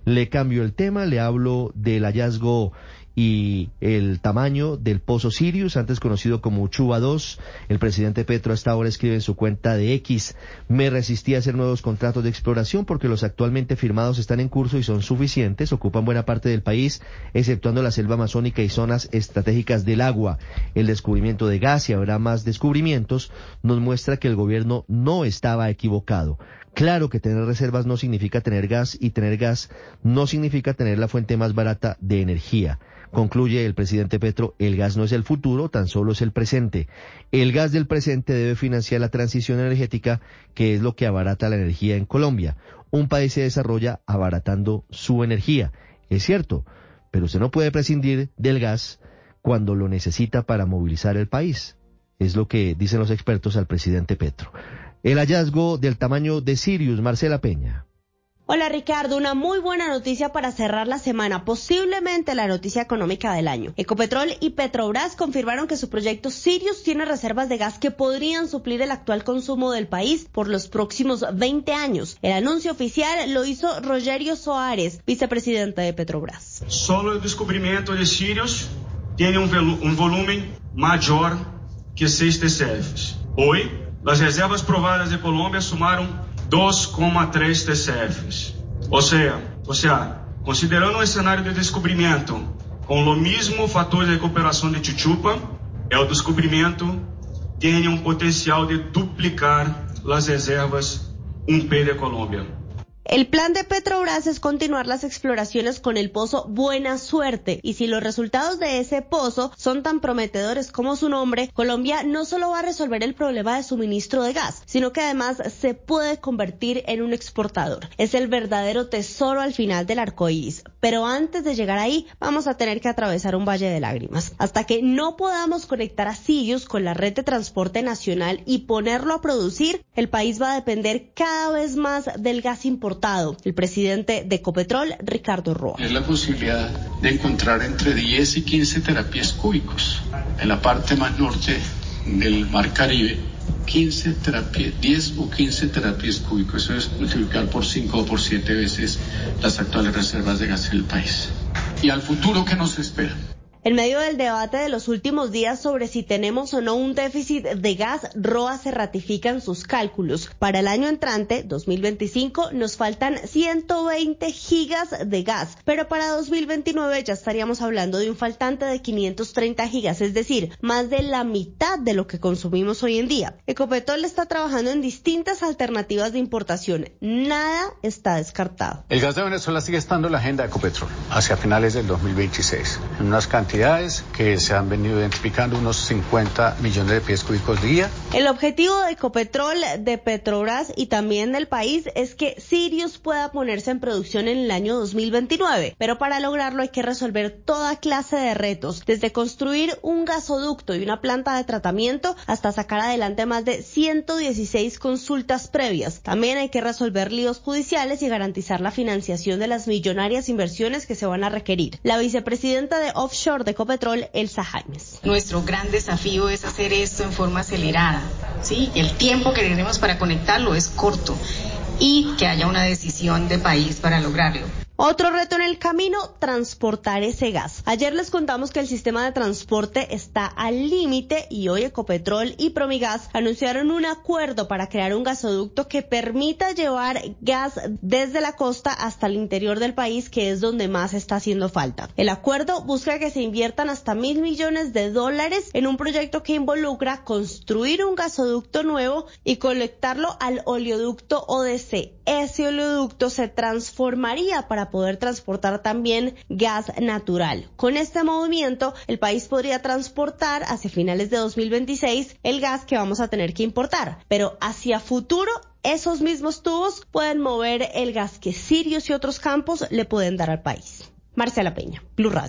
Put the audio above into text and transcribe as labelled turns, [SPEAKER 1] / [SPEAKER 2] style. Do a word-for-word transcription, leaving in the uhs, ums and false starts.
[SPEAKER 1] Le cambio el tema, le hablo del hallazgo y el tamaño del pozo Sirius, antes conocido como Uchuva dos. El presidente Petro hasta ahora escribe en su cuenta de X: me resistí a hacer nuevos contratos de exploración porque los actualmente firmados están en curso y son suficientes, ocupan buena parte del país, exceptuando la selva amazónica y zonas estratégicas del agua. El descubrimiento de gas, y habrá más descubrimientos, nos muestra que el gobierno no estaba equivocado. Claro que tener reservas no significa tener gas, y tener gas no significa tener la fuente más barata de energía. Concluye el presidente Petro: el gas no es el futuro, tan solo es el presente. El gas del presente debe financiar la transición energética, que es lo que abarata la energía en Colombia. Un país se desarrolla abaratando su energía, es cierto, pero usted no puede prescindir del gas cuando lo necesita para movilizar el país. Es lo que dicen los expertos al presidente Petro. El hallazgo del tamaño de Sirius, Marcela Peña.
[SPEAKER 2] Hola Ricardo, una muy buena noticia para cerrar la semana, posiblemente la noticia económica del año. Ecopetrol y Petrobras confirmaron que su proyecto Sirius tiene reservas de gas que podrían suplir el actual consumo del país por los próximos veinte años. El anuncio oficial lo hizo Rogerio Soares, vicepresidente de Petrobras.
[SPEAKER 3] Solo el descubrimiento de Sirius tiene un, un volumen mayor que seis T C Fs. Hoy, las reservas probadas de Colombia sumaron dos coma tres T C Fs. O sea, o sea, considerando un escenario de descubrimiento con lo mismo factor de recuperación de Chuchupa, el descubrimiento tiene un potencial de duplicar las reservas uno P de Colombia.
[SPEAKER 2] El plan de Petrobras es continuar las exploraciones con el pozo Buena Suerte, y si los resultados de ese pozo son tan prometedores como su nombre, Colombia no solo va a resolver el problema de suministro de gas, sino que además se puede convertir en un exportador. Es el verdadero tesoro al final del arco iris, pero antes de llegar ahí vamos a tener que atravesar un valle de lágrimas. Hasta que no podamos conectar a Sirius con la red de transporte nacional y ponerlo a producir, el país va a depender cada vez más del gas importado. El presidente de Ecopetrol, Ricardo Roa.
[SPEAKER 4] Es la posibilidad de encontrar entre diez y quince terapias cúbicos en la parte más norte del Mar Caribe. quince terapias, diez o quince terapias cúbicos. Eso es multiplicar por cinco o por siete veces las actuales reservas de gas del país. Y al futuro, ¿qué nos espera?
[SPEAKER 2] En medio del debate de los últimos días sobre si tenemos o no un déficit de gas, Roa se ratifica en sus cálculos. Para el año entrante, dos mil veinticinco, nos faltan ciento veinte gigas de gas, pero para dos mil veintinueve ya estaríamos hablando de un faltante de quinientos treinta gigas, es decir, más de la mitad de lo que consumimos hoy en día. Ecopetrol está trabajando en distintas alternativas de importación. Nada está descartado.
[SPEAKER 5] El gas de Venezuela sigue estando en la agenda de Ecopetrol hacia finales del dos mil veintiséis, en unas cantidades que se han venido identificando, unos cincuenta millones de pies cúbicos día.
[SPEAKER 2] El objetivo de Ecopetrol, de Petrobras y también del país es que Sirius pueda ponerse en producción en el año dos mil veintinueve, pero para lograrlo hay que resolver toda clase de retos, desde construir un gasoducto y una planta de tratamiento hasta sacar adelante más de ciento dieciséis consultas previas. También hay que resolver líos judiciales y garantizar la financiación de las millonarias inversiones que se van a requerir. La vicepresidenta de Offshore de Ecopetrol, Elsa Jaimes.
[SPEAKER 6] Nuestro gran desafío es hacer esto en forma acelerada, ¿sí? El tiempo que tenemos para conectarlo es corto y que haya una decisión de país para lograrlo.
[SPEAKER 2] Otro reto en el camino, transportar ese gas. Ayer les contamos que el sistema de transporte está al límite y hoy Ecopetrol y Promigas anunciaron un acuerdo para crear un gasoducto que permita llevar gas desde la costa hasta el interior del país, que es donde más está haciendo falta. El acuerdo busca que se inviertan hasta mil millones de dólares en un proyecto que involucra construir un gasoducto nuevo y conectarlo al oleoducto O D C. Ese oleoducto se transformaría para poder transportar también gas natural. Con este movimiento, el país podría transportar hacia finales de dos mil veintiséis el gas que vamos a tener que importar, pero hacia futuro esos mismos tubos pueden mover el gas que Sirius y otros campos le pueden dar al país. Marcela Peña, Blue Radio.